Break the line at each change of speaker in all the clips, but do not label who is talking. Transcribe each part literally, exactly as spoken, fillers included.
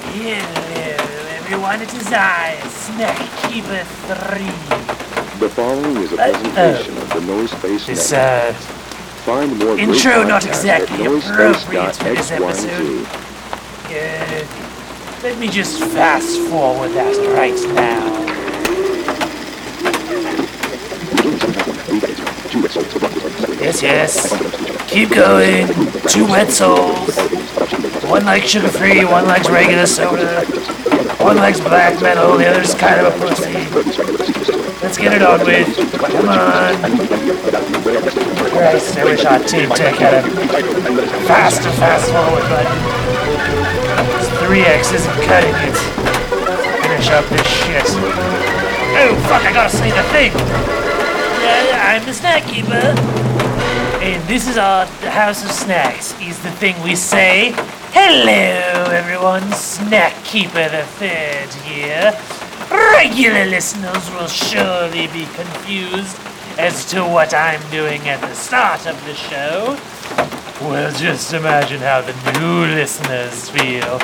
Hello, everyone. It is I, Snackkeeper three.
The following is a presentation uh, uh, of the Noise Space
this,
Network.
Uh,
Find more
intro not exactly
at
appropriate for this episode. Uh, let me just fast forward that right now. Yes, yes. Keep going. Two wet souls. One likes sugar-free, one likes regular soda. One likes black metal, the other's kind of a pussy. Let's get it on with. Come on. Christ, I wish our team tech had a faster fast forward button. This three X isn't cutting it. Finish up this shit. Oh, fuck, I gotta say the thing. Uh, I'm the Snack Keeper. And this is our House of Snacks, is the thing we say. Hello, everyone. Snack Keeper the Third here. Regular listeners will surely be confused as to what I'm doing at the start of the show. Well, just imagine how the new listeners feel.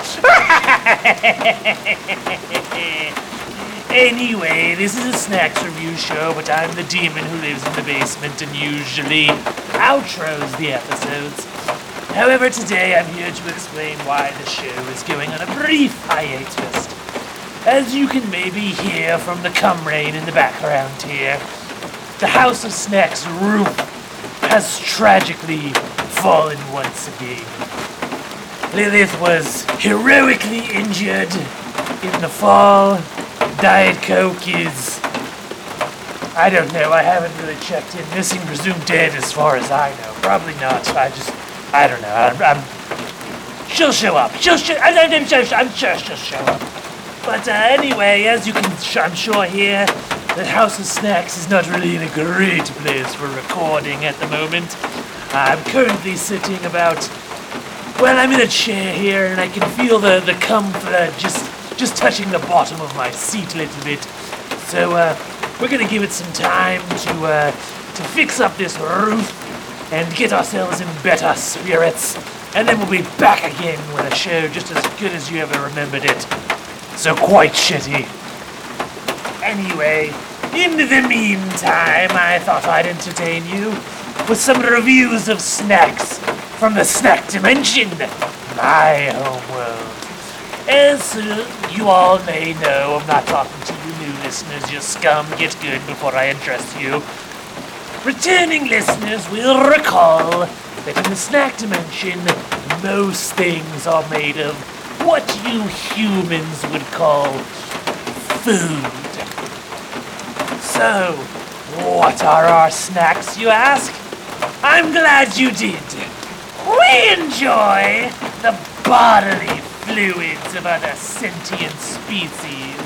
Anyway, this is a snacks review show, but I'm the demon who lives in the basement and usually outros the episodes. However, today I'm here to explain why the show is going on a brief hiatus. As you can maybe hear from the cum rain in the background here, the House of Snacks roof has tragically fallen once again. Lilith was heroically injured in the fall. Diet Coke is... I don't know, I haven't really checked in. Missing, presumed dead as far as I know. Probably not, I just... I don't know, I'm... I'm she'll show up. She'll show... I'm, I'm, I'm sure she'll show up. But uh, anyway, as you can, I'm sure hear, the House of Snacks is not really in a great place for recording at the moment. I'm currently sitting about... Well, I'm in a chair here, and I can feel the, the cum flood just... just touching the bottom of my seat a little bit. So, uh, we're gonna give it some time to, uh, to fix up this roof and get ourselves in better spirits. And then we'll be back again with a show just as good as you ever remembered it. So quite shitty. Anyway, in the meantime, I thought I'd entertain you with some reviews of snacks from the Snack Dimension, my homeworld. As uh, you all may know, I'm not talking to you new listeners, you scum. Get good before I address you. Returning listeners will recall that in the Snack Dimension, most things are made of what you humans would call food. So, what are our snacks, you ask? I'm glad you did. We enjoy the bodily fluids of other sentient species.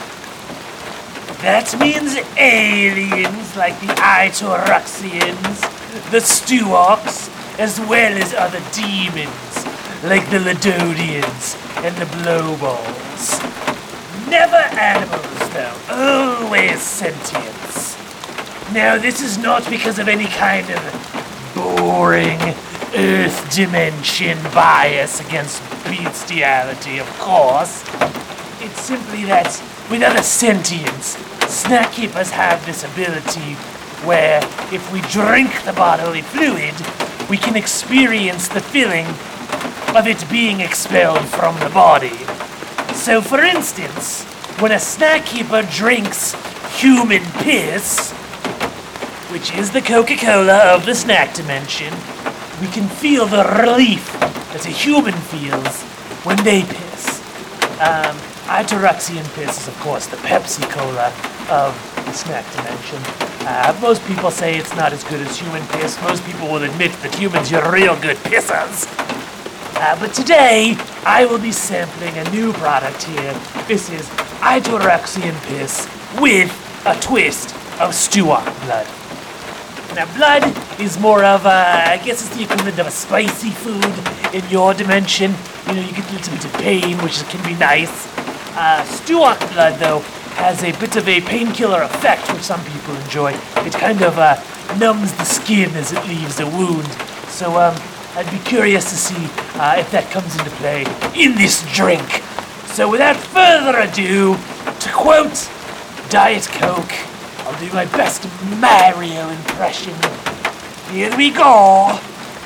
That means aliens like the Itoruxians, the Stuoks, as well as other demons like the Ledodians and the Blowballs. Never animals, though, always sentients. Now, this is not because of any kind of boring Earth dimension bias against bestiality, of course. It's simply that with other sentients, snack keepers have this ability where if we drink the bodily fluid, we can experience the feeling of it being expelled from the body. So for instance, when a snack keeper drinks human piss, which is the Coca-Cola of the snack dimension, we can feel the relief that a human feels when they piss. Um, Itoruxian piss is, of course, the Pepsi-Cola of the snack dimension. Uh, most people say it's not as good as human piss. Most people will admit that humans are real good pissers. Uh, but today, I will be sampling a new product here. This is Itoruxian piss with a twist of Stuok blood. Now, blood is more of a, I guess it's the equivalent of a spicy food in your dimension. You know, you get a little bit of pain, which can be nice. Uh, Stuok blood, though, has a bit of a painkiller effect, which some people enjoy. It kind of uh, numbs the skin as it leaves a wound. So, um, I'd be curious to see uh, if that comes into play in this drink. So without further ado, to quote Diet Coke, I'll do my best Mario impression. Here we go.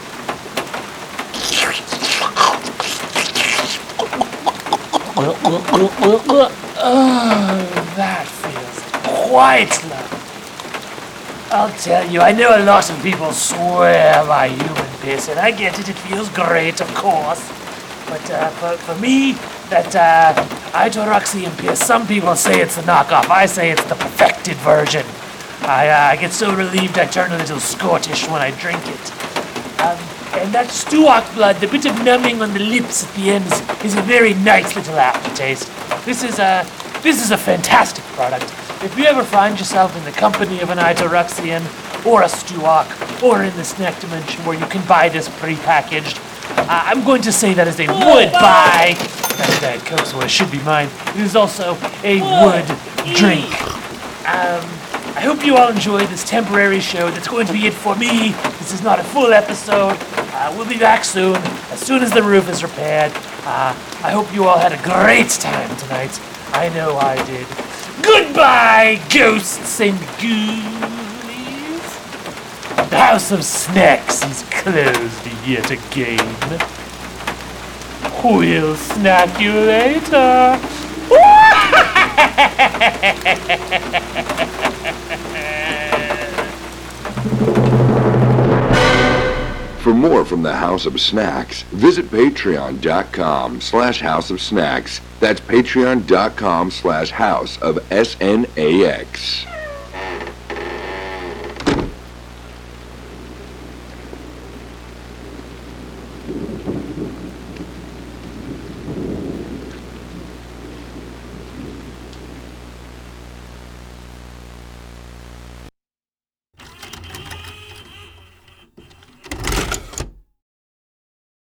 Oh, that feels quite lovely. I'll tell you, I know a lot of people swear by human piss, and I get it, it feels great, of course. But uh, for, for me, that uh, Itoroxian piss, some people say it's the knockoff. I say it's the perfected version. I, uh, I get so relieved I turn a little Scottish when I drink it. Um, and that Stuart blood, the bit of numbing on the lips at the end is, is a very nice little aftertaste. This is a, this is a fantastic product. If you ever find yourself in the company of an Itoroxian, or a Stuart, or in the snack dimension where you can buy this pre-packaged, uh, I'm going to say that is a would buy. That, that Coke soda should be mine. It is also a would drink. Um, I hope you all enjoyed this temporary show. That's going to be it for me. This is not a full episode. Uh, we'll be back soon, as soon as the roof is repaired. Uh, I hope you all had a great time tonight. I know I did. Goodbye, ghosts and ghoulies. The House of Snacks is closed yet again. We'll snack you later.
For more from the House of Snacks, visit patreon.com slash House of Snacks. That's patreon.com slash House of S N A X.